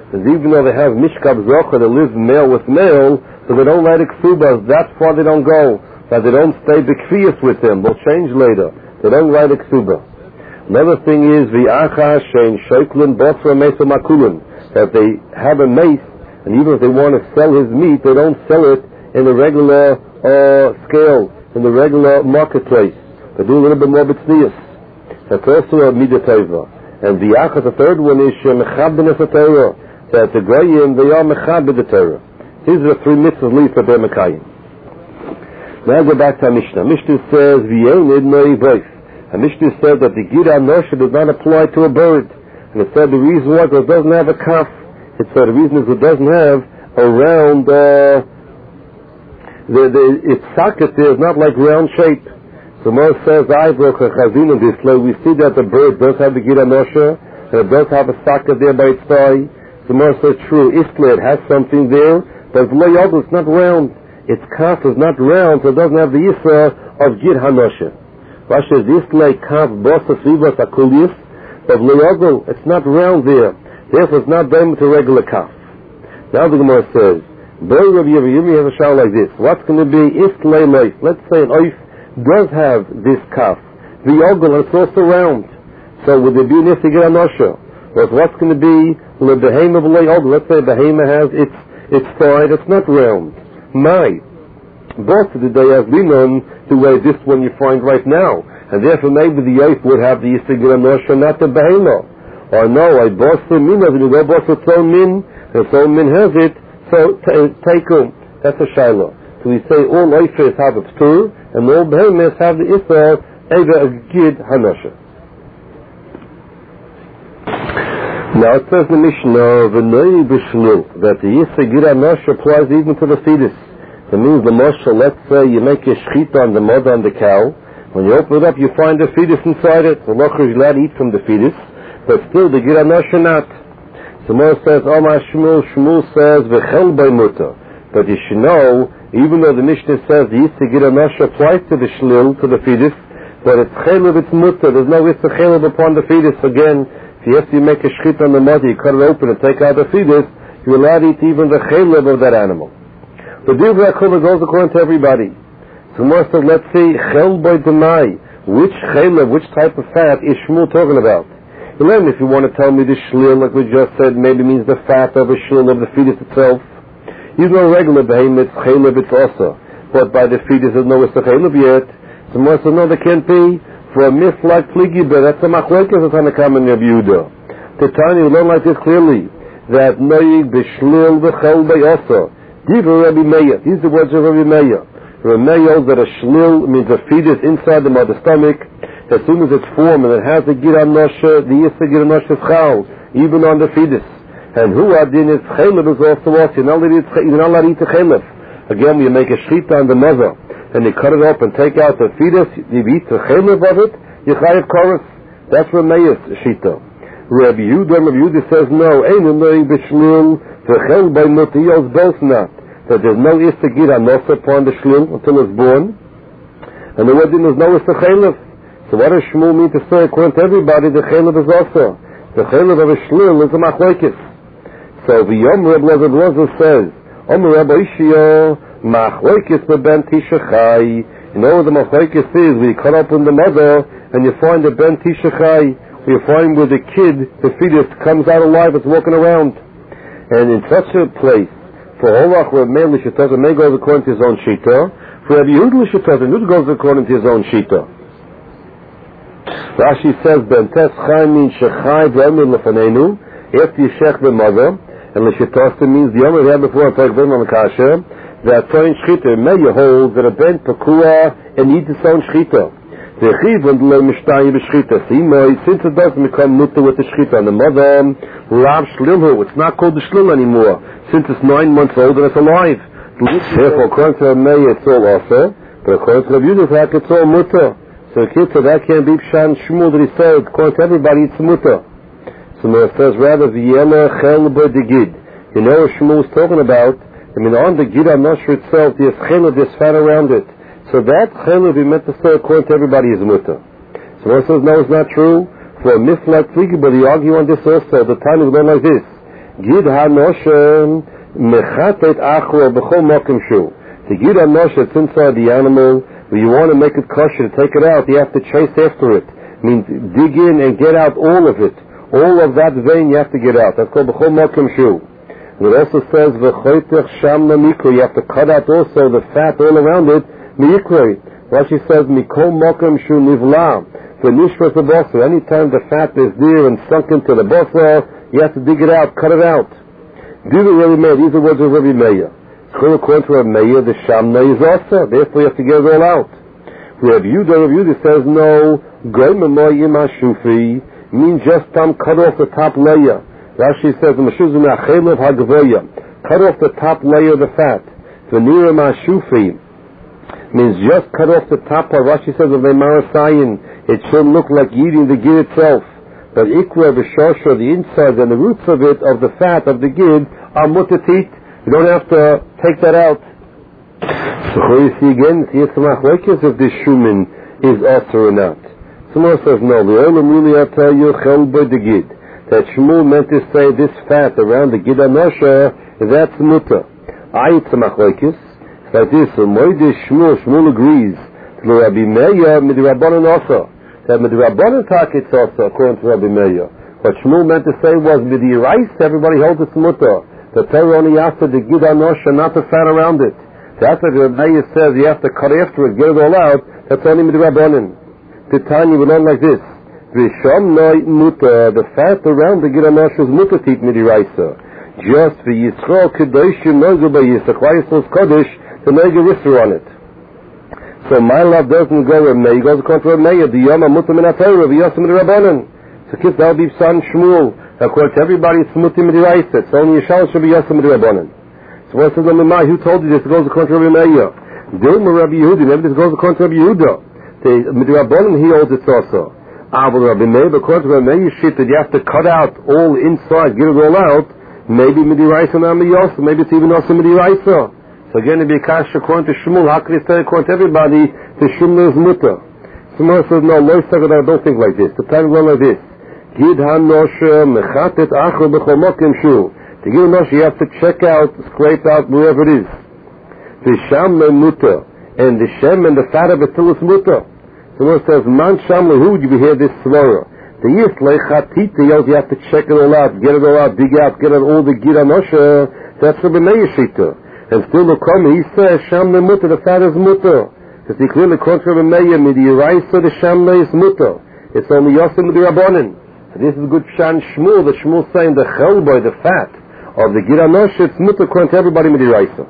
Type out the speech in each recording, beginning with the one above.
And even though they have mishkab zocha, they live male with male, so they don't light a ksubas. That's why they don't go. That they don't stay bekfiyas with them. They'll change later. They don't light a ksuba. Another thing is v'acha shein shoklin bosra mesa makulin, that they have a mace, and even if they want to sell his meat, they don't sell it in the regular scale, in the regular marketplace. They do a little bit more b'tznius. That's also a midah tova. And v'acha, the third one is shemechabdin es Torah, that the Goyim, they are mechabed the Torah. These are the three mitzvahs least that they're mekayim. Now go back to Mishnah. Mishnah says v'yenid noi voice. And Mishnah said that the Gira Nosha does not apply to a bird. And it said the reason why it doesn't have a calf. It said the reason is it doesn't have a round, its socket there is not like round shape. So Moshe says, we see that the bird does have the Gira Nosha, and it does have a socket there by its thigh. So Moshe says, true, Isla, it has something there, but it's not round. Its calf is not round, so it doesn't have the Yisra of Gir HaNosha. Rashi says, Isla, calf, Bosas, Vivas, Akulius, but Leogel, it's not round there. Therefore, it's not done with a regular calf. Now the Gemara says, Boy Rabbi Yirmi has a shower like this. What's going to be Isla Loif? Let's say an oif does have this calf. The Ogel, and it's also round. So would there be an Isla Gir HaNosha? Or what's going to be the behema of Ogel? Let's say a behema has its thigh, it's not round. Both of the day have been on the way this one you find right now. And therefore maybe the oif would have the Isla Gir HaNosha, not the behema. Or no, I boss the min of it, you go boss its own min, and its own min has it, so take him. That's a shiloh. So we say all oifers have a p'tur, and all behemoths have the Isra, Eva Gid HaNosha. Now it says in the Mishnah, V'noi b'shlil, that the Isra Gid HaNosha applies even to the fetus. That means the Moshe, let's say you make a shechita on the mother on the cow, when you open it up you find the fetus inside it. The locher is allowed to eat from the fetus, but still the Gid HaNosha not. So Moshe says, Omar Shmuel says, V'chel by muta. But you should know, even though the Mishnah says the Isra Gid HaNosha applies to the shlil, to the fetus, but it's chelev, it's muta. There's no Isra chelev upon the fetus. Again, if you have to make a shechita on the mother, you cut it open and take out the fetus, you're allowed to eat even the chelev of that animal. The Divrei HaKulah goes according to everybody. So Moshe says, let's see, chel by demai. Which chelev, which type of fat is Shmuel talking about? If you want to tell me the shlil, like we just said, maybe means the fat of a shlil of the fetus itself. Even though regular behemoth, it's chelev, it's also. But by the fetus, there's no chelev yet. So Moshe says, no, there can't be. For a myth like Pligiba, that's a machlekes that's on the common Rabbi Yehuda. The Tanya, we learn like this clearly, that noyig b'shlil v'chel also. Divrei Rabbi Meir. These are the words of Rabbi Meir. Rabbi Meir that a shlil means a fetus inside the mother's stomach. As soon as it's formed and it has the Gir HaNosha, the Isra Gir HaNosha is chal, even on the fetus. And who adin is chelev is also us. You're not allowed to eat the chelev. Again, when you make a shechita on the mother and you cut it up and take out the fetus, you eat the chelev of it, you chayav chorus. That's Rameir's shita. Rabbi Yehuda says no. Ein noying b'shlil v'chel by notiyos both not. That there's no Isra Gir HaNosha upon the shlil until it's born, and the wedding there's no Isra chelev. So what does Shmuel mean to say? According to everybody, the chelev is also. The chelev of a shlil is a machlekes. So the Yom Reb Lezer says, Omer Rabbi Ishio, machlekes beben tisha chai. You know what the machlekes is? We cut open the mother, and you find the ben tisha chai. You find where the kid, the fetus, comes out alive, it's walking around. And in such a place, for Holach Reb Meir L'Shitata may go according to his own shita. For Rabbi Yehuda L'Shitata, Yehuda goes according to his own shita. Rashi says, Bentes Chai means Shechai V'Omer Lefanenu, after you shech the mother, and L'Shitasta means the Omer we had before, like V'Omer Makasha, that Toin Shchita, Meir holds that a ben Pekua and eats its own Shchita. The Chiv and Le Mishtayi B'Shchita, since it doesn't become mutter with the Shchita, and the mother, Lav Shlilhu, it's not called the Shlil anymore, since it's 9 months old and it's alive. Therefore, according to Meir, it's all also, but according to Rabbi Yehuda, it's all mutter. So that can't be Pshan Shmuel that he said, according to everybody, it's mutter. So it says rather, V'yela chel b'degid. You know what Shmuel is talking about? I mean, on the Gid HaNosha itself, there's chel, there's fat around it. So that chel, we meant to say, according to everybody, is mutter. So it says, no, it's not true. For a myth like Pligiba, they argue on this also. The time is going like this. Gid hanoshem mechatet achro b'chol mokim shu. The gid hanoshem that's inside the animal, when you want to make it kosher to take it out, you have to chase after it. It means dig in and get out all of it. All of that vein you have to get out. That's called b'chol mokim shu. And it also says v'choitech sham mikro. You have to cut out also the fat all around it. Mikro. Rashi says mikol mokim shu nivla. For nishras the basar. Anytime the fat is there and sunk into the basar, you have to dig it out, cut it out. Do the Rabbi Meir. These are words of Rabbi Meir. According to Rabbi Meir, the shamna is also. Therefore, you have to get it all out. Rabbi Yehuda says no. Goymamoy imashufi means just cut off the top layer. Rashi says mashuzim achelav hagavoya. Cut off the top layer of the fat. V'nira mashufi means just cut off the top part. Rashi says of the marasayin. It should look like eating the gid itself. But ikra v'shosha, the insides and the roots of it, of the fat of the gid, are mutatit. You don't have to take that out. So here you see again, if this shumin is also or not. Someone says no. The olam really I tell you chel by the gid. That Shmuel meant to say this fat around the gid anosha, that's muta. Ayit samachloikis. It's like this. So moidish Shmuel agrees to Rabbi Meir midrabanan also. That midrabanan takits also according to Rabbi Meir. What Shmuel meant to say was midiraisa. Everybody holds it's muta. The Torah only asked the gid anosha, not the fat around it. That's what Rabbi Meir says. You have to cut after it, get it all out. That's only midrabanan. The Tanya will learn like this. The fat around the gid anosha is mutatit midiraisa. Just for Yisrael kedoshim nogu by Yisrael Yisrael's kodesh to nogu risser on it. So my love doesn't go with me. He goes according to Meir. The Yom HaMutam in HaTorah. The Yosem in the Rabbanan. So kiss that'll be son Shmuel. According to everybody, it's Mutim in the Raisa. So only Yishal should be Yosem in the Rabbanan. So what says who told you this? It goes according to Rabbi Meir. Dilma Rabbi Yehuda. Maybe this goes according to Rabbi Yehuda. The Rabbanan, he holds it also. But Rabbi Meir, according to Rabbi Meir, shit that you have to cut out all inside, get it all out. Maybe Midi Raisa and Yosem. Maybe it's even also Midi Raisa. So again, it'd be kash according to Shmuel. How can he say according to everybody the Shmuel is mutter? Someone says, no, I don't think like this. The time goes like this. Gid hanosha mechatet achro b'chol mokim shu. To gid hanosha, you have to check out, scrape out wherever it is. The shamle mutter. And the shem and the fat of it till it's mutter. Someone says, man shamle, who would you hear this svara? The yis leichatita, you have to check it all out, get it all out, dig out, get out all the gid hanosha. That's the b'nei shita. And still the comment, he says, Shamle mutter, the fat is mutter. Because he clearly quotes from a Meir, Midiraisa, the Shamle is mutter. It's only Yosem Midirabanan. So this is good Shan Shmuel, the Shmuel saying the chelboy, the fat of the Gid Anosha, it's mutter according to everybody Midiraisa.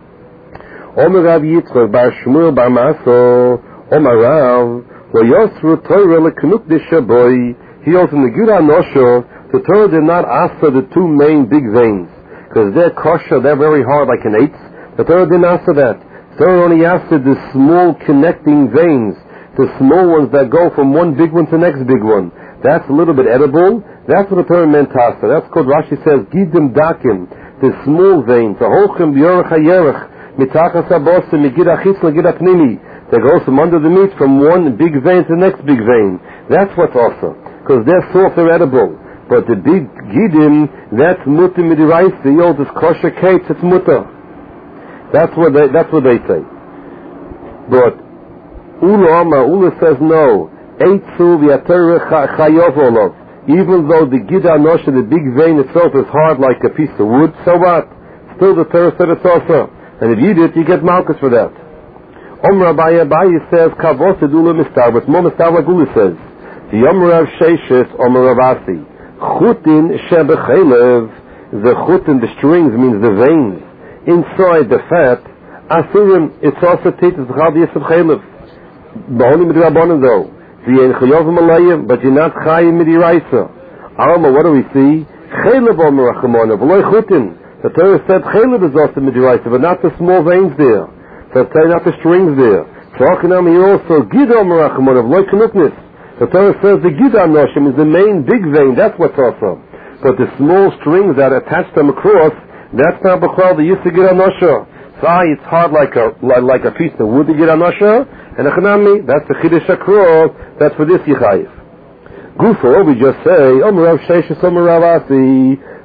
Omer Rav Yitzchak, Bar Shmuel, Bar Maso, Omer Rav, Lo Yosru Torah leknuk deshaboy. He holds in the Gid Anosha, the Torah did not ask for the two main big veins. Because they're kosher, they're very hard like an eighth. The Torah didn't answer that. The Torah only answered the small connecting veins, the small ones that go from one big one to the next big one. That's a little bit edible. That's what the Torah meant to answer. That's called, Rashi says, Gidim Dakim, the small veins. Ahochem B'yorach HaYerach, Mitachas HaBosim, Megid HaChitz, Megid HaPnimi. They go from under the meat, from one big vein to the next big vein. That's what's awesome. Because they're soft, they're edible. But the big gidim, that's mutter midiraisa. The old is kosher cakes, it's mutter. That's what they say. But Ula says no. Eitzu v'yater chayov. Even though the gid anosha, the big vein itself, is hard like a piece of wood, so what? Still the Torah said it's also. And if you eat it, you get malchus for that. Rabbi says kavos edula mistar, but more mistar like Ula says. The Rav Sheshes Rav Asi. Chutin shebechelev, the chutin, the strings, means the veins inside the fat. Asurim, it's also tit, it's chal yisab chelev. B'honim midrabanan though, v'yen chayovim alayim, but you're not chayim midiraisa. Alma, what do we see? Chelev omer rachamona, v'loy chutin. The Torah said chelev is also midiraisa, but not the small veins there. So not the strings there. Talking on here also, gid omer rachamona, v'loy knuknis. The Torah says the gid anoshim is the main big vein. That's what's awesome. But the small strings that attach them across, that's not b'chal the yisra gid anosha. So it's hard like a piece of wood, the gid anosha, and a chanami, that's the chiddush across. That's for this yichayiv. Gufo, we just say, Omer Rav Sheshes, Omer Rav Asi,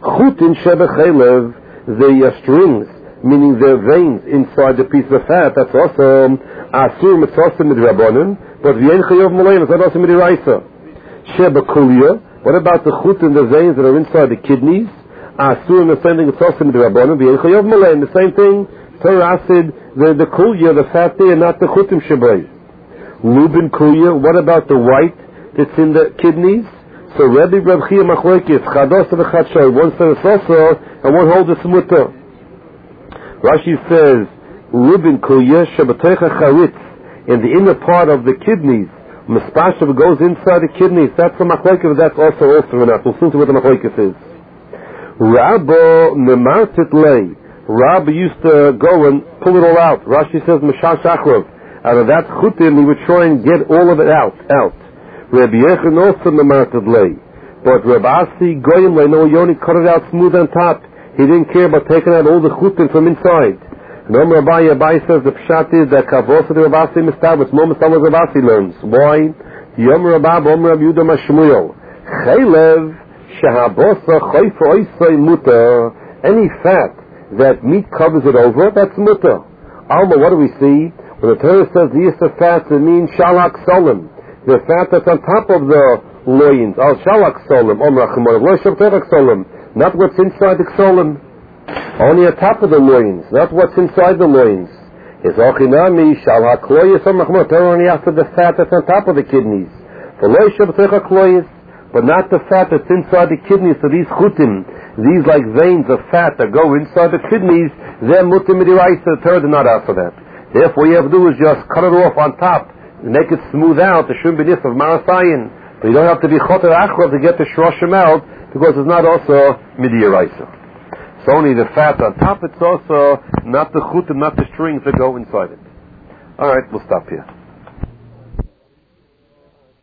Chutin shebechelev, the strings, meaning the veins inside the piece of fat, that's also asur mitzvah midrabanan, but v'yein chayav molayim, it's not also midiraisa. Shebekulya, what about the chutin, the veins that are inside the kidneys? Asur, the same thing, it's also midrabanan, v'yein chayav molayim, the same thing, Torah acid, the kulya, the fat there, not the chutim shebay. Lubin kulya, what about the white that's in the kidneys? So Rabbi Reb Chia Machlekes, Chados v'Chadshay, one says also, and one holds a smuta. Rashi says, Lubin kulya shabatecha charitz, in the inner part of the kidneys, mispashav goes inside the kidneys, that's the Machlekes, that's also not. We'll see what the Machlekes is. Rabbo nemartit lei, Rabbi used to go and pull it all out. Rashi says, Mashash Achrov, out of that chutim, he would try and get all of it out. Rabbi Yechon also nemarted lei. But Rabbi Asi Goyim lei, no, he only cut it out smooth on top. He didn't care about taking out all the chutim from inside. And Rabbi says the pshat is that kavos of the Rabbi Asi mistabas, more mistabas Rabbi Asi learns. Why? Yom Rabab, Rabbi Yudah Mashmuel. Chaylev, shehabosa, chayfa oisay muta, any fat that meat covers it over, that's muta. Alma, what do we see? When the Torah says the Yisra fat, it means shalak solim. The fat that's on top of the loins. Al shalak solim. Not what's inside the solim. Only on top of the loins. Not what's inside the loins. It's ochinami shalak kloyes omrachmor. Torah only after the fat that's on top of the kidneys. But not the fat that's inside the kidneys. So these chutim, these like veins of fat that go inside the kidneys, they're mutim midiraisa. The Torah did not ask for that. Therefore, what you have to do is just cut it off on top, make it smooth out, the shum b'nis of marasayin. But you don't have to be choter achrav to get the shroshim out, because it's not also midiraisa. It's only the fat on top, it's also not the chutim, not the strings that go inside it. Alright, we'll stop here.